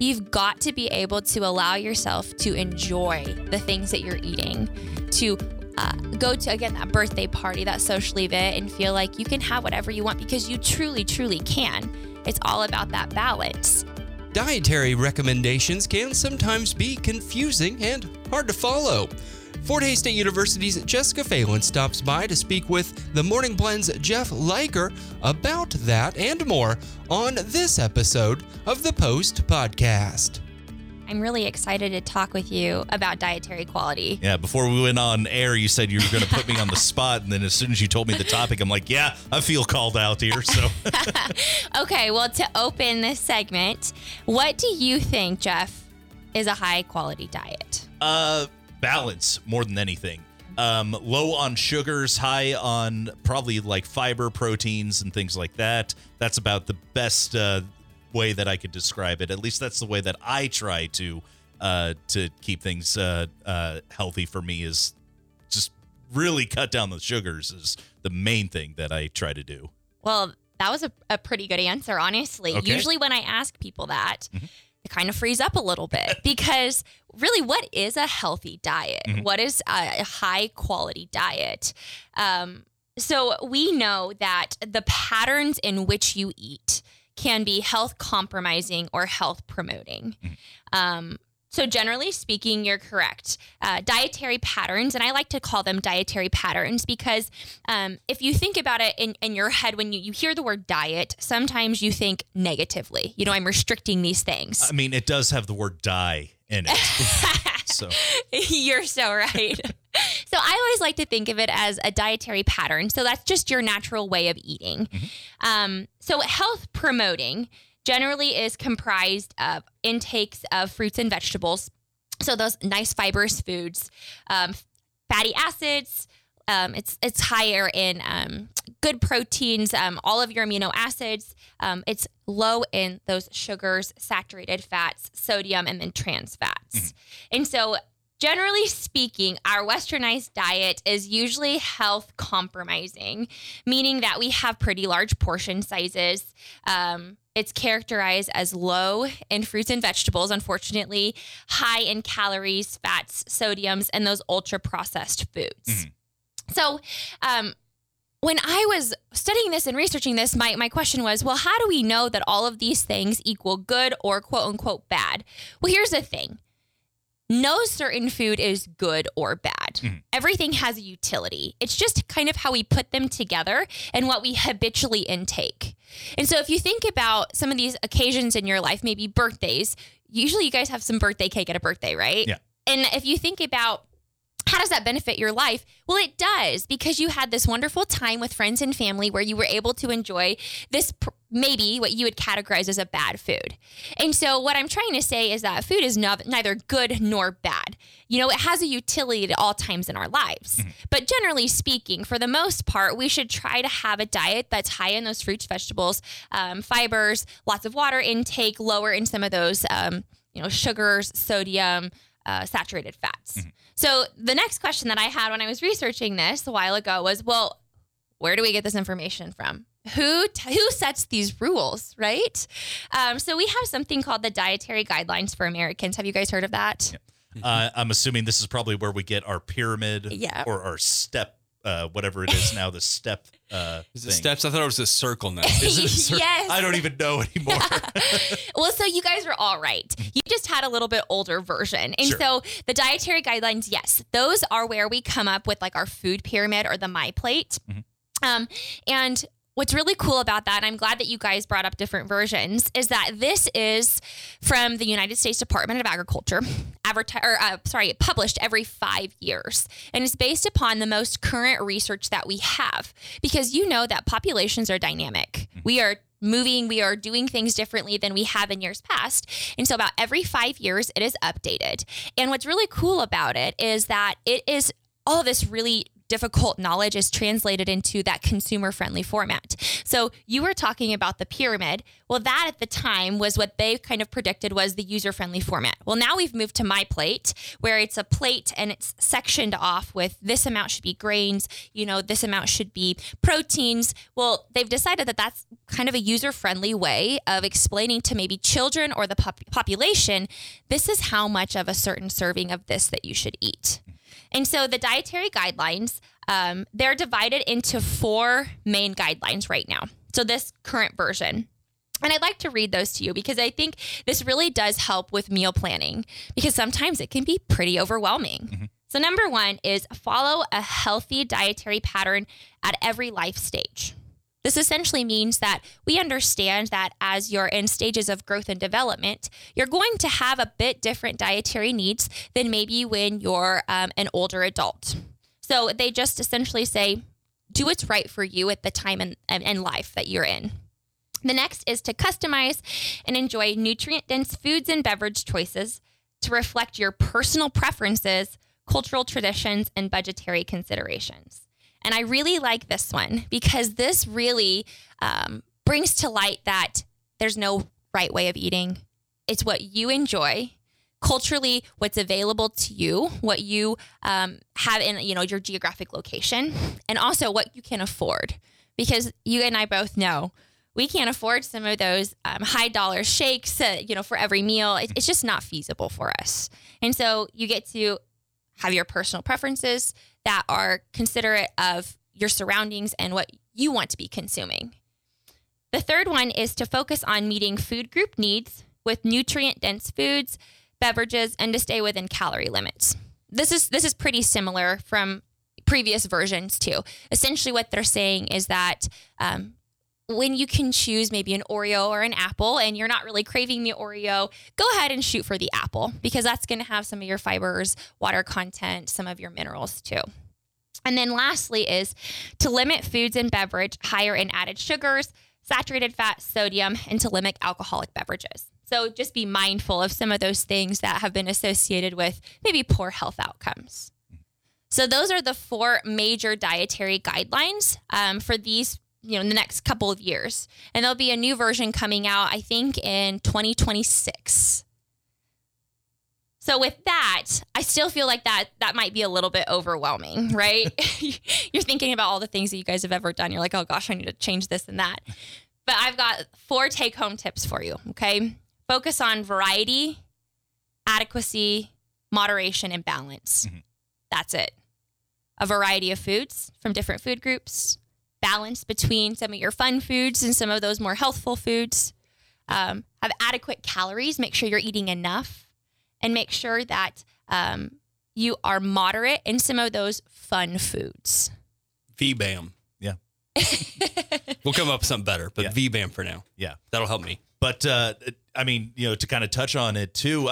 you've got to be able to allow yourself to enjoy the things that you're eating, to go to, again, that birthday party, that social event, and feel like you can have whatever you want because you truly, truly can. It's all about that balance. Dietary recommendations can sometimes be confusing and hard to follow. Fort Hays State University's Jessica Phelan stops by to speak with the Morning Blend's Jeff Liker about that and more on this episode of the Post Podcast. I'm really excited to talk with you about dietary quality. Yeah, before we went on air, you said you were going to put me on the spot, and then as soon as you told me the topic, I'm like, yeah, I feel called out here. So, Okay, well, to open this segment, what do you think, Jeff, is a high-quality diet? Balance more than anything. Low on sugars, high on probably like fiber, proteins, and things like that. That's about the best way that I could describe it. At least that's the way that I try to keep things healthy for me, is just really cut down the sugars is the main thing that I try to do. Well, that was a pretty good answer, honestly. Okay. Usually when I ask people that, it kind of frees up a little bit because really, what is a healthy diet? What is a high quality diet? So we know that the patterns in which you eat can be health compromising or health promoting. So generally speaking, you're correct. Dietary patterns, and I like to call them dietary patterns because if you think about it in your head, when you hear the word diet, sometimes you think negatively. You know, I'm restricting these things. I mean, it does have the word die in it. So You're so right. So I always like to think of it as a dietary pattern. So that's just your natural way of eating. So health promoting generally is comprised of intakes of fruits and vegetables. So those nice fibrous foods, fatty acids, it's higher in good proteins, all of your amino acids. It's low in those sugars, saturated fats, sodium, and then trans fats. And so generally speaking, our westernized diet is usually health compromising, meaning that we have pretty large portion sizes. It's characterized as low in fruits and vegetables, unfortunately, high in calories, fats, sodiums, and those ultra processed foods. So when I was studying this and researching this, my question was, well, how do we know that all of these things equal good or quote unquote bad? Well, here's the thing. No certain food is good or bad. Everything has a utility. It's just kind of how we put them together and what we habitually intake. And so if you think about some of these occasions in your life, maybe birthdays, usually you guys have some birthday cake at a birthday, right? Yeah. And if you think about how does that benefit your life? Well, it does, because you had this wonderful time with friends and family where you were able to enjoy this maybe what you would categorize as a bad food. And so what I'm trying to say is that food is neither good nor bad. You know, it has a utility at all times in our lives. But generally speaking, for the most part, we should try to have a diet that's high in those fruits, vegetables, fibers, lots of water intake, lower in some of those, sugars, sodium, saturated fats. So the next question that I had when I was researching this a while ago was, well, where do we get this information from? Who sets these rules, right? So we have something called the Dietary Guidelines for Americans. Have you guys heard of that? I'm assuming this is probably where we get our pyramid or our step, whatever it is now, the step Is it steps? I thought it was a circle now. Is it a circle? Yes. I don't even know anymore. Well, so you guys are all right. You just had a little bit older version. And Sure. so the dietary guidelines, yes, those are where we come up with like our food pyramid or the My Plate. And what's really cool about that, and I'm glad that you guys brought up different versions, is that this is from the United States Department of Agriculture, published every 5 years. And it's based upon the most current research that we have, because you know that populations are dynamic. We are moving, we are doing things differently than we have in years past. And so about every 5 years, it is updated. And what's really cool about it is that it is all of this really difficult knowledge is translated into that consumer-friendly format. So you were talking about the pyramid. Well, that at the time was what they kind of predicted was the user-friendly format. Well, now we've moved to My Plate, where it's a plate and it's sectioned off with this amount should be grains, this amount should be proteins. Well, they've decided that that's kind of a user-friendly way of explaining to maybe children or the population, this is how much of a certain serving of this that you should eat. And so the dietary guidelines, they're divided into 4 main guidelines right now. So this current version. And I'd like to read those to you because I think this really does help with meal planning because sometimes it can be pretty overwhelming. Mm-hmm. So number 1 is follow a healthy dietary pattern at every life stage. This essentially means that we understand that as you're in stages of growth and development, you're going to have a bit different dietary needs than maybe when you're an older adult. So they just essentially say, do what's right for you at the time in life that you're in. The next is to customize and enjoy nutrient-dense foods and beverage choices to reflect your personal preferences, cultural traditions, and budgetary considerations. And I really like this one because this really brings to light that there's no right way of eating. It's what you enjoy, culturally, what's available to you, what you have in your geographic location, and also what you can afford. Because you and I both know we can't afford some of those high dollar shakes, for every meal. It's just not feasible for us. And so you get to have your personal preferences that are considerate of your surroundings and what you want to be consuming. The third one is to focus on meeting food group needs with nutrient-dense foods, beverages, and to stay within calorie limits. This is pretty similar from previous versions too. Essentially what they're saying is that when you can choose maybe an Oreo or an apple and you're not really craving the Oreo, go ahead and shoot for the apple because that's going to have some of your fibers, water content, some of your minerals too. And then lastly is to limit foods and beverage higher in added sugars, saturated fat, sodium, and to limit alcoholic beverages. So just be mindful of some of those things that have been associated with maybe poor health outcomes. So those are the 4 major dietary guidelines for these in the next couple of years. And there'll be a new version coming out, I think, in 2026. So with that, I still feel like that might be a little bit overwhelming, right? You're thinking about all the things that you guys have ever done. You're like, oh gosh, I need to change this and that. But I've got 4 take-home tips for you, okay? Focus on variety, adequacy, moderation, and balance. Mm-hmm. That's it. A variety of foods from different food groups, balance between some of your fun foods and some of those more healthful foods. Have adequate calories. Make sure you're eating enough. And make sure that you are moderate in some of those fun foods. VBAM. Yeah. We'll come up with something better, but VBAM for now. Yeah. That'll help me. But, to kind of touch on it too,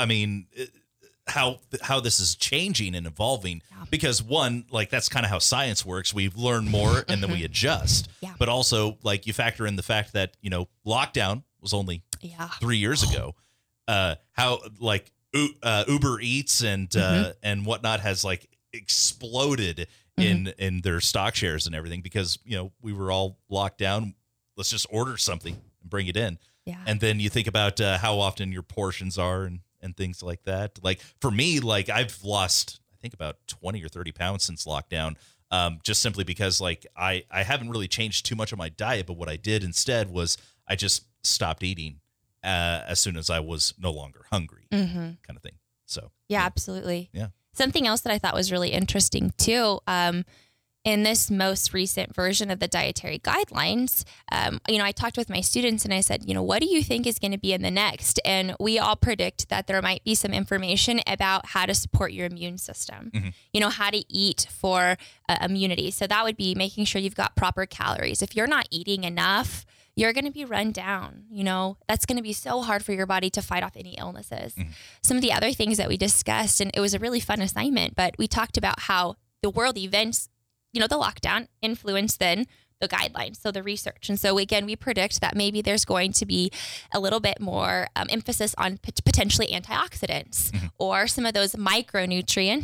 how this is changing and evolving because one, like that's kind of how science works. We learn more and then we adjust, but also like you factor in the fact that, lockdown was only 3 years ago. How like Uber Eats and whatnot has like exploded in their stock shares and everything because, we were all locked down. Let's just order something and bring it in. Yeah. And then you think about how often your portions are and things like that. Like for me, like I've lost, I think about 20 or 30 pounds since lockdown, just simply because like I haven't really changed too much of my diet, but what I did instead was I just stopped eating as soon as I was no longer hungry kind of thing. So yeah, absolutely. Yeah. Something else that I thought was really interesting too, in this most recent version of the dietary guidelines, I talked with my students and I said, what do you think is going to be in the next? And we all predict that there might be some information about how to support your immune system, how to eat for immunity. So that would be making sure you've got proper calories. If you're not eating enough, you're going to be run down. That's going to be so hard for your body to fight off any illnesses. Some of the other things that we discussed, and it was a really fun assignment, but we talked about how the world events, the lockdown influenced then the guidelines, so the research. And so again, we predict that maybe there's going to be a little bit more emphasis on potentially antioxidants or some of those micronutrients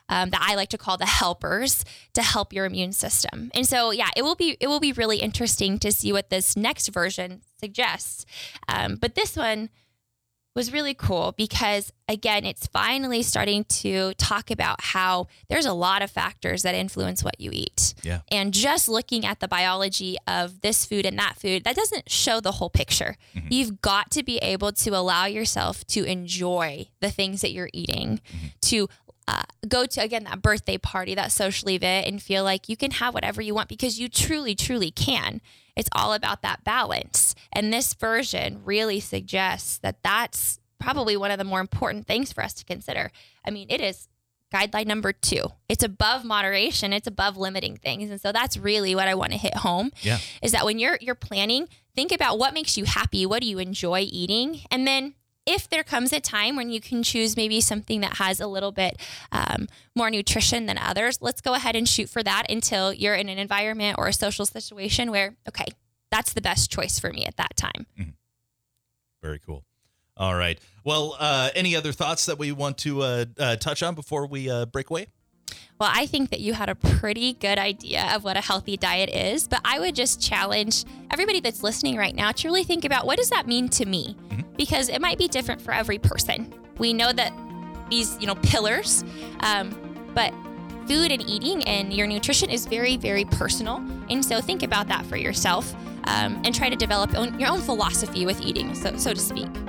that I like to call the helpers to help your immune system. And so, yeah, it will be really interesting to see what this next version suggests. But this one was really cool because, again, it's finally starting to talk about how there's a lot of factors that influence what you eat. Yeah. And just looking at the biology of this food and that food, that doesn't show the whole picture. Mm-hmm. You've got to be able to allow yourself to enjoy the things that you're eating, to go to, again, that birthday party, that social event, and feel like you can have whatever you want because you truly, truly can. It's all about that balance. And this version really suggests that that's probably one of the more important things for us to consider. I mean, it is guideline number 2. It's above moderation. It's above limiting things. And so that's really what I want to hit home is that when you're planning, think about what makes you happy. What do you enjoy eating? And then if there comes a time when you can choose maybe something that has a little bit more nutrition than others, let's go ahead and shoot for that until you're in an environment or a social situation where, okay, that's the best choice for me at that time. Mm-hmm. Very cool. All right. Well, any other thoughts that we want to touch on before we break away? Well, I think that you had a pretty good idea of what a healthy diet is, but I would just challenge everybody that's listening right now to really think about what does that mean to me? Mm-hmm. Because it might be different for every person. We know that these, pillars, but food and eating and your nutrition is very, very personal. And so think about that for yourself and try to develop your own philosophy with eating, so to speak.